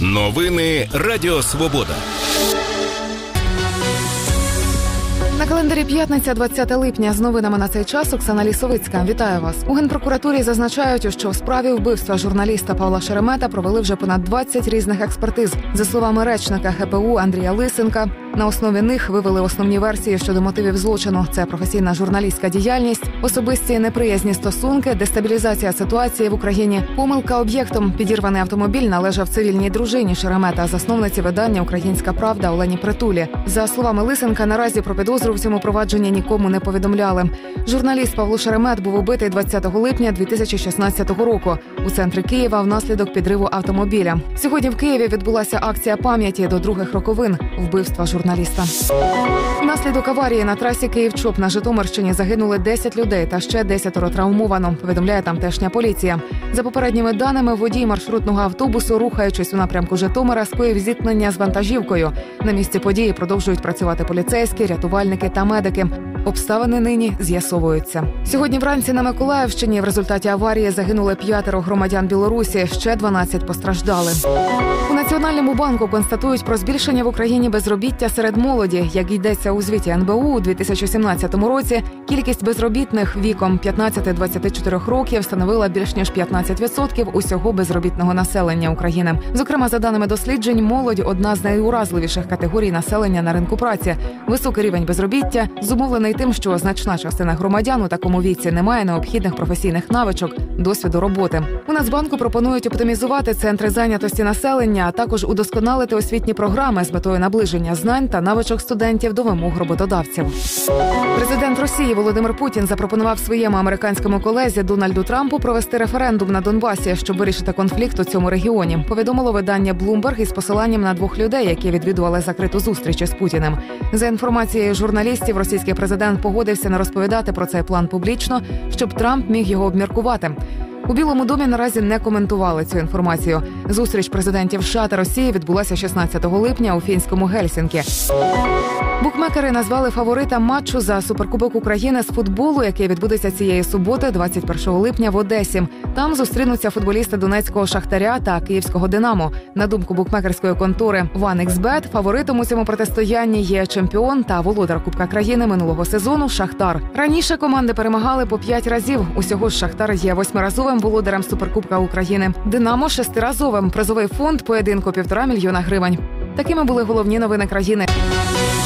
Новини Радіо Свобода. На календарі п'ятниця, 20 липня. З новинами на цей час Оксана Лісовицька. Вітаю вас. У Генпрокуратурі зазначають, що в справі вбивства журналіста Павла Шеремета провели вже понад 20 різних експертиз. За словами речника ГПУ Андрія Лисенка, на основі них вивели основні версії щодо мотивів злочину. Це професійна журналістська діяльність, особисті неприязні стосунки, дестабілізація ситуації в Україні, помилка об'єктом. Підірваний автомобіль належав цивільній дружині Шеремета, засновниці видання «Українська правда» Олені Притулі. За словами Лисенка, наразі про підозру в цьому провадженні нікому не повідомляли. Журналіст Павло Шеремет був убитий 20 липня 2016 року у центрі Києва внаслідок підриву автомобіля. Сьогодні в Києві відбулася акція пам'яті до других роковин вбивства журналіста. Внаслідок аварії на трасі Київ-Чоп на Житомирщині загинули 10 людей та ще 10 травмовано, повідомляє тамтешня поліція. За попередніми даними, водій маршрутного автобусу, рухаючись у напрямку Житомира, скоїв зіткнення з вантажівкою. На місці події продовжують працювати поліцейські, рятувальники та медики. Обставини нині з'ясовуються. Сьогодні вранці на Миколаївщині в результаті аварії загинули 5 громадян Білорусі, ще 12 постраждали. У Національному банку констатують про збільшення в Україні безробіття серед молоді. Як йдеться у звіті НБУ, у 2017 році кількість безробітних віком 15-24 років становила більш ніж 15% усього безробітного населення України. Зокрема, за даними досліджень, молодь – одна з найуразливіших категорій населення на ринку праці. Високий рівень безробіття зумовлений тим, що значна частина громадян у такому віці не має необхідних професійних навичок, досвіду роботи. У Нацбанку пропонують оптимізувати центри зайнятості населення, а також удосконалити освітні програми з метою наближення знань та навичок студентів до вимог роботодавців. Президент Росії Володимир Путін запропонував своєму американському колезі Дональду Трампу провести референдум на Донбасі, щоб вирішити конфлікт у цьому регіоні. Повідомило видання Bloomberg із посиланням на 2 людей, які відвідували закриту зустріч із Путіним. За інформацією журналістів, російський президент погодився не розповідати про цей план публічно, щоб Трамп міг його обміркувати. У Білому домі наразі не коментували цю інформацію. Зустріч президентів США та Росії відбулася 16 липня у фінському Гельсінкі. Букмекери назвали фаворитом матчу за Суперкубок України з футболу, який відбудеться цієї суботи, 21 липня в Одесі. Там зустрінуться футболісти Донецького Шахтаря та Київського Динамо. На думку букмекерської контори OneXBet, фаворитом у цьому протистоянні є чемпіон та володар Кубка країни минулого сезону Шахтар. Раніше команди перемагали по 5 разів. Усього ж Шахтар є 8-разовим володарем Суперкубка України. Динамо – 6-разовим. Призовий фонд поєдинку – 1,5 мільйона гривень. Такими були головні новини країни.